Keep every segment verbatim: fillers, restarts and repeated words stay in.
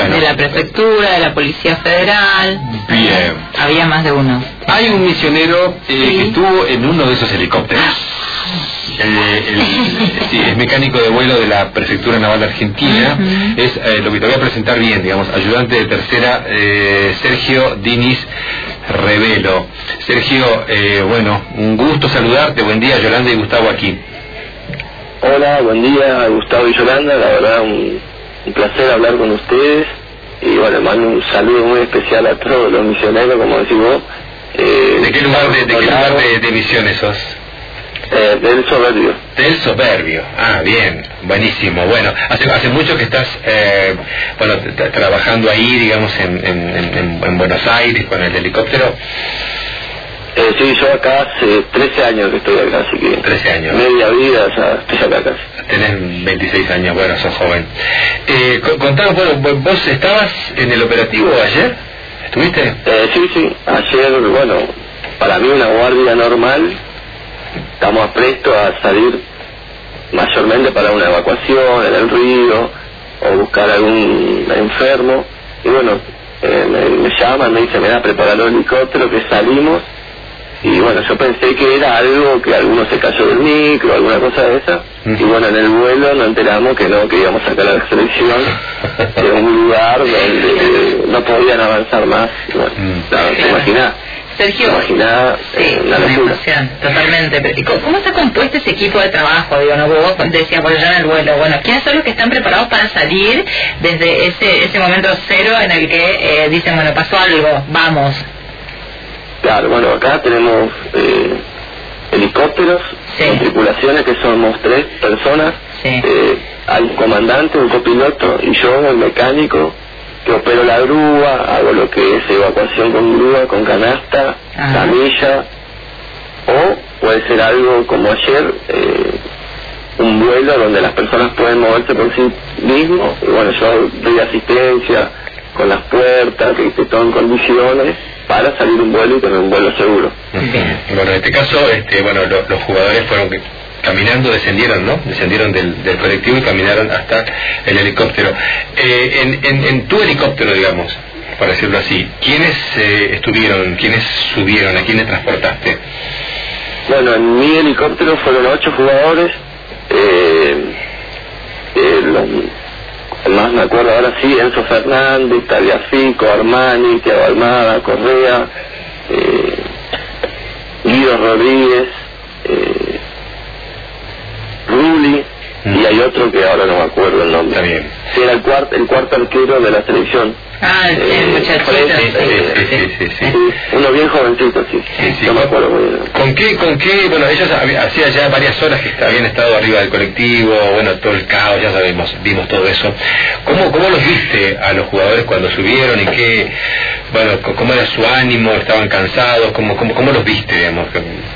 Bueno. De la prefectura, de la Policía Federal. Bien. Había más de uno. Hay un misionero eh, Sí. que estuvo en uno de esos helicópteros. Eh, el, sí, es mecánico de vuelo de la Prefectura Naval Argentina. Uh-huh. Es eh, lo que te voy a presentar bien, digamos, ayudante de tercera, eh, Sergio Diniz Revelo. Sergio, eh, bueno, un gusto saludarte. Buen día, Yolanda y Gustavo aquí. Hola, buen día, Gustavo y Yolanda. La verdad, un, un placer hablar con ustedes. Y bueno, mando un saludo muy especial a todos los misioneros, como decís vos. Eh, ¿De qué lugar de, de, qué lugar de, de misiones sos? Eh, del Soberbio. Del Soberbio. Ah, bien, buenísimo. Bueno, hace hace mucho que estás eh, bueno t- trabajando ahí, digamos, en, en, en, en Buenos Aires con el helicóptero. Eh, sí, yo acá hace trece años que estoy acá, así que... trece años. Media vida ya estoy acá casi. Tenés veintiséis años, bueno, sos joven. Eh, co- contanos, bueno, vos estabas en el operativo ayer, ¿estuviste? Eh, sí, sí, ayer, bueno, para mí una guardia normal, estamos prestos a salir mayormente para una evacuación en el río o buscar algún enfermo. Y bueno, eh, me, me llaman, me dicen, mira, prepara el helicóptero, que salimos. Y bueno, yo pensé que era algo, que alguno se cayó del micro, alguna cosa de esa. Uh-huh. Y bueno, en el vuelo nos enteramos que no, que íbamos a sacar a la selección de un lugar donde no podían avanzar más. Bueno, Mm. claro, ¿te imaginás? Sergio, ¿Te imaginás? sí, Eh, una una locura. emoción, totalmente. Pero, ¿y ¿Cómo está compuesto ese equipo de trabajo? Digo, no, vos decías por allá en el vuelo. Bueno, ¿quiénes son los que están preparados para salir desde ese ese momento cero en el que eh, dicen, bueno, pasó algo, vamos? Claro, bueno, acá tenemos eh, helicópteros, Sí. con tripulaciones que somos tres personas. Sí. Eh, hay un comandante, un copiloto y yo, el mecánico, que opero la grúa, hago lo que es evacuación con grúa, con canasta, Ajá. camilla, o puede ser algo como ayer, eh, un vuelo donde las personas pueden moverse por sí mismos, y bueno, yo doy asistencia con las puertas, que esté todo en condiciones, para salir un vuelo y tener un vuelo seguro. Bien. Bueno, en este caso, este, bueno, lo- los jugadores fueron que- caminando, descendieron, ¿no? Descendieron del, del colectivo y caminaron hasta el helicóptero. Eh, en, en, en tu helicóptero, digamos, para decirlo así, ¿quiénes eh, estuvieron, quiénes subieron, a quiénes transportaste? Bueno, en mi helicóptero fueron ocho jugadores, eh, eh, los más me acuerdo ahora sí, Enzo Fernández, Tagliafico, Armani, Thiago Almada, Correa, eh, Guido Rodríguez, eh, Rulli, y hay otro que ahora no me acuerdo el nombre. Está bien. Sí, era el cuarto, el cuarto arquero de la selección. Ah, el, el Eh, muchachito. sí, sí, sí, sí, sí, sí. Sí, uno bien jovencito, sí, Sí, sí. no me acuerdo muy bien. ¿Con qué, con qué, bueno, ellos hab- hacía ya varias horas que habían estado arriba del colectivo, bueno, todo el caos, ya sabemos, vimos todo eso. ¿Cómo, cómo los viste a los jugadores cuando subieron y qué, bueno, c- cómo era su ánimo, estaban cansados, cómo, cómo, cómo los viste, digamos?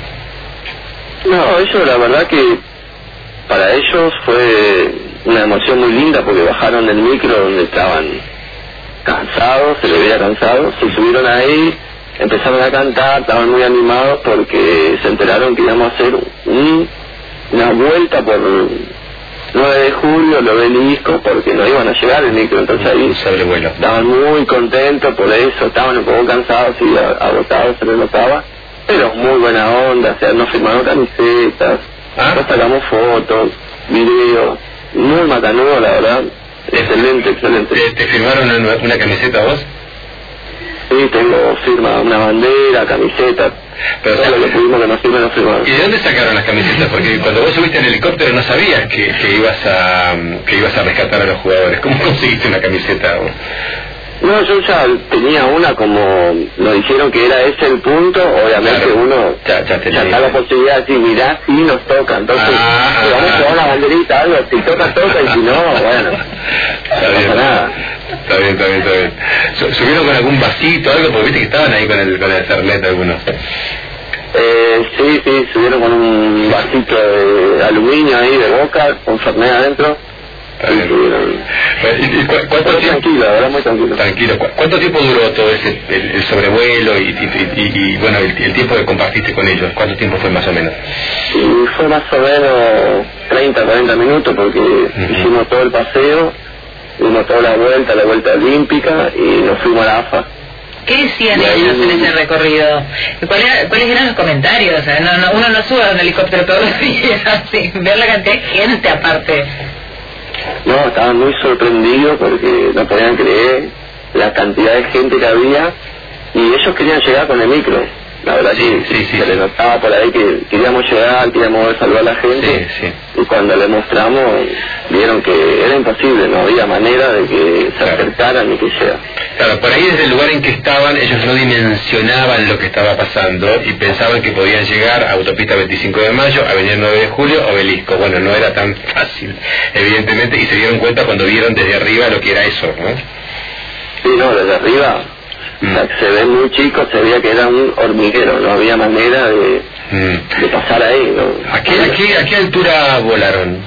No, ellos la verdad que para ellos fue una emoción muy linda porque bajaron del micro donde estaban cansados, se les veía cansados, se subieron ahí, empezaron a cantar, estaban muy animados porque se enteraron que íbamos a hacer un, una vuelta por nueve de julio, el obelisco, porque no iban a llegar el micro, entonces ahí Un sobrevuelo. estaban muy contentos por eso, estaban un poco cansados y a- agotados, se les notaba, pero muy buena onda, o sea, nos firmaron camisetas, Ah. nos sacamos fotos, videos, muy macanudo, la verdad, excelente, excelente. ¿Te, te firmaron una, una camiseta vos? Sí, tengo firma, una bandera, camiseta, Pero, todo lo que pudimos que nos firmen, nos firmaron. ¿Y de dónde sacaron las camisetas? Porque cuando vos subiste en el helicóptero no sabías que, que ibas a que ibas a rescatar a los jugadores. ¿Cómo conseguiste una camiseta? No, yo ya tenía una como nos dijeron que era ese el punto, obviamente Claro. uno Ya- ya tenía. está la posibilidad de decir, mirá, sí nos toca, entonces Ah, si vamos ah, a llevar una banderita, algo, si toca, toca, y si no, bueno, Está no bien. pasa nada. Está bien, está bien, está bien. Su- ¿Subieron con algún vasito, algo? Porque viste que estaban ahí con el, con el Fernet algunos. Eh, sí, sí, subieron con un vasito de aluminio ahí de boca, con Fernet adentro, Está y bien. subieron. ¿Y, y cu- cuánto Pero tiempo? tranquilo, la verdad, muy tranquilo. Tranquilo. ¿Cu- ¿Cuánto tiempo duró todo ese el, el sobrevuelo y, y, y- y, bueno el, el tiempo que compartiste con ellos? ¿Cuánto tiempo fue más o menos? Y fue más o menos treinta, cuarenta minutos porque hicimos todo el paseo dimos toda la vuelta, la vuelta olímpica, y nos fuimos a la A F A. ¿Qué decían Y ahí- ellos en ese recorrido? ¿Cuál era- ¿Cuáles eran los comentarios? O sea, no, no, uno no sube a un helicóptero todos los días, así, ver la cantidad de gente aparte. No, estaban muy sorprendidos porque no podían creer la cantidad de gente que había, y ellos querían llegar con el micro. La verdad Sí, que sí, sí, se sí. le notaba por ahí que queríamos llegar, queríamos salvar a la gente, Sí, sí. y cuando le mostramos vieron que era imposible, no había manera de que se Claro. acercaran ni que llegaran. Claro, por ahí desde el lugar en que estaban, ellos no dimensionaban lo que estaba pasando y pensaban que podían llegar a Autopista veinticinco de mayo, Avenida nueve de julio, Obelisco. Bueno, no era tan fácil, evidentemente, y se dieron cuenta cuando vieron desde arriba lo que era eso, ¿no? Sí, no, desde arriba Mm. o sea, se ve muy chico, se veía que era un hormiguero, no había manera de, Mm. de pasar ahí, ¿no? ¿A qué, a qué, a qué altura volaron?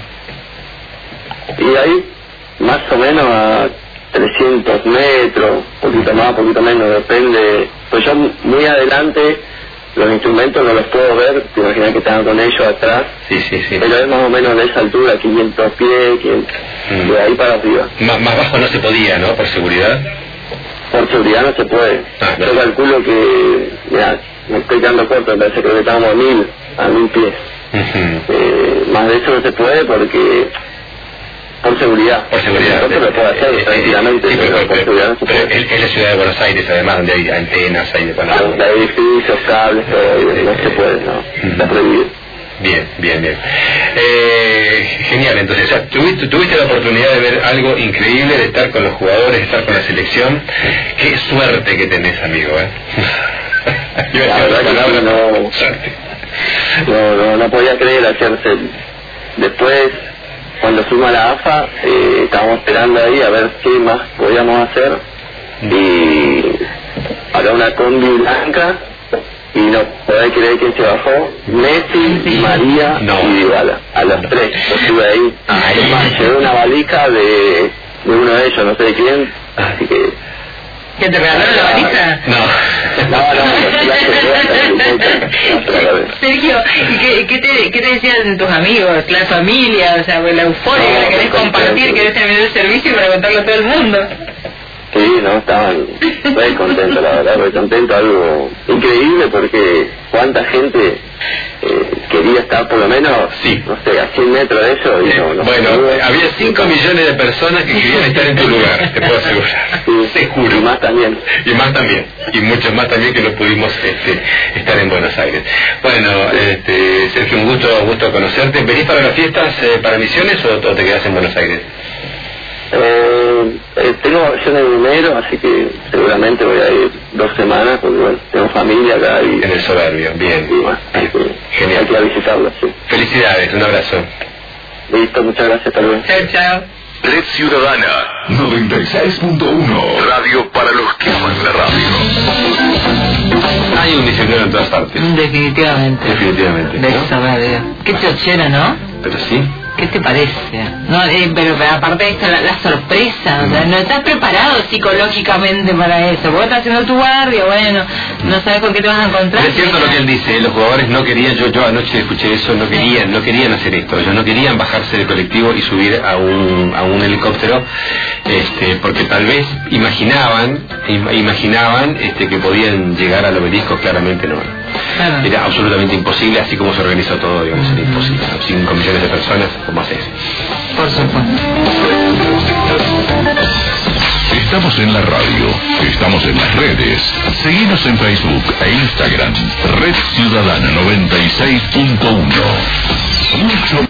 Y ahí, más o menos a trescientos metros, poquito más, poquito menos, depende. Pues yo muy adelante, los instrumentos no los puedo ver, te imaginas que estaban con ellos atrás, Sí, sí, sí. pero es más o menos de esa altura, quinientos pies, quinientos, Mm. de ahí para arriba. Más, más bajo no se podía, ¿no? Por seguridad. Por seguridad no se puede. Ah, Yo claro. calculo que, mira, me estoy quedando corto, me parece que estábamos a mil, a mil pies. Ujú. Eh, más de eso no se puede porque por seguridad. Por seguridad. Nosotros lo puede hacer Eh, eh, tranquilamente, sí, pero, pero, por pero- seguridad no se pero puede. es, es la ciudad de Buenos Aires, además, donde hay antenas, hay de bueno, Hay edificios, cables, todo, y no se puede, no. Está prohibido. Bien, bien, bien. Eh, genial, entonces, o sea, tuviste, tuviste la oportunidad de ver algo increíble, de estar con los jugadores, de estar con la selección. Qué suerte que tenés, amigo, ¿eh? Iba a La decir verdad otra que palabra, no- suerte. No, no, no podía creer hacerse. Después, cuando fuimos a la A F A, eh, estábamos esperando ahí a ver qué más podíamos hacer. Y había una combi blanca y no podés creer quién se bajó. Messi, María No. y Dybala. A los tres, yo estuve ahí. Además, llevé una valija de, de uno de ellos, no sé de quién. Así que... ¿Que te regalaron la valija? No. No, no, no, la que Sergio, ¿y qué, qué, te, qué te decían tus amigos, la familia, o sea, la euforia que No, la querés muy compartir, contento. querés terminar el servicio para contarlo a todo el mundo? Sí, no, estaban muy contentos, la verdad, muy contentos, algo increíble porque cuánta gente eh, quería estar por lo menos, Sí. no sé, a cien metros de eso. Y no, no Bueno, pudo. había cinco millones de personas que querían estar en tu lugar, te puedo asegurar. Sí, Seguro. y más también. Y más también, y muchos más también que no pudimos este, estar en Buenos Aires. Bueno, este, Sergio, un gusto, un gusto conocerte. ¿Venís para las fiestas, eh, para Misiones o, o te quedás en Buenos Aires? Eh, eh, tengo vacaciones en enero, así que seguramente voy a ir dos semanas, porque bueno, tengo familia acá y, En el Soberbio, bien. y bueno, así que Genial. hay que ir a visitarlo, sí. Felicidades, un abrazo. Listo, muchas gracias, hasta luego. Chao, chao. Red Ciudadana noventa y seis punto uno. Radio para los que aman la radio. Hay un misionero en todas partes. Definitivamente. Definitivamente, De ¿no? Soberbio. Qué chochera, ¿no? Pero sí. ¿Qué te parece? No, eh, pero, pero aparte de esto, la, la sorpresa, o sea, no estás preparado psicológicamente para eso. Vos estás haciendo tu guardia, bueno, no sabes con qué te vas a encontrar. Es cierto lo que él dice, los jugadores no querían, yo, yo anoche escuché eso, no querían, no querían hacer esto, ellos no querían bajarse del colectivo y subir a un, a un helicóptero, este, porque tal vez imaginaban, im- imaginaban este, que podían llegar al obelisco, claramente no. Claro. Era absolutamente imposible, así como se organizó todo, digamos, era imposible. cinco millones de personas, ¿cómo haces? Por supuesto. Estamos en la radio, estamos en las redes. Seguinos en Facebook e Instagram. Red Ciudadana noventa y seis punto uno. Mucho